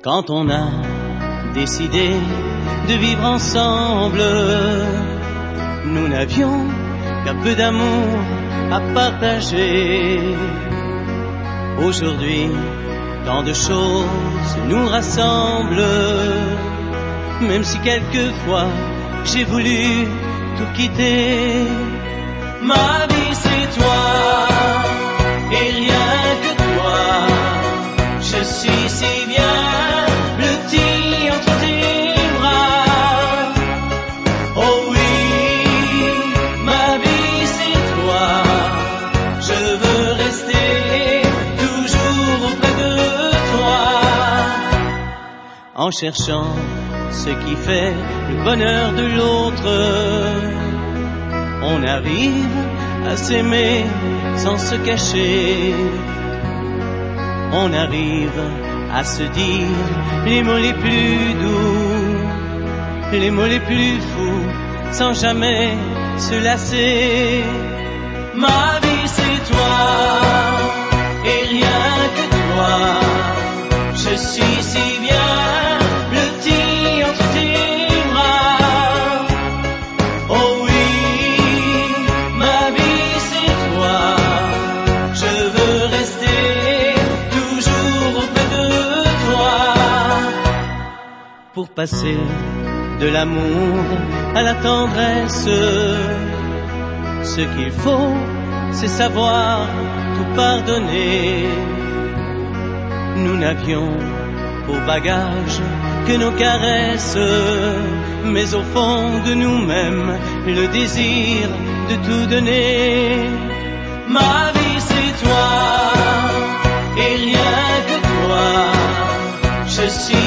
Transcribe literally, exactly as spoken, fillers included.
Quand on a décidé de vivre ensemble, nous n'avions qu'un peu d'amour à partager. Aujourd'hui, tant de choses nous rassemblent, même si quelquefois j'ai voulu tout quitter. Ma vie c'est toi, et rien que toi. Je suis si bien blotti entre tes bras. Oh oui, ma vie c'est toi. Je veux rester toujours auprès de toi. En cherchant ce qui fait le bonheur de l'autre, on arrive à s'aimer sans se cacher. On arrive à se dire les mots les plus doux, les mots les plus fous, sans jamais se lasser. Ma vie c'est toi, et rien que toi. Je suis si bien blotti entre tes bras. Oh oui, ma vie c'est toi. Je veux rester toujours auprès de toi. Pour passer de l'amour à la tendresse, ce qu'il faut, c'est savoir tout pardonner. Nous n'avions pour bagage que nos caresses, mais au fond de nous-mêmes, le désir de tout donner. Ma vie c'est toi, et rien que toi. Je suis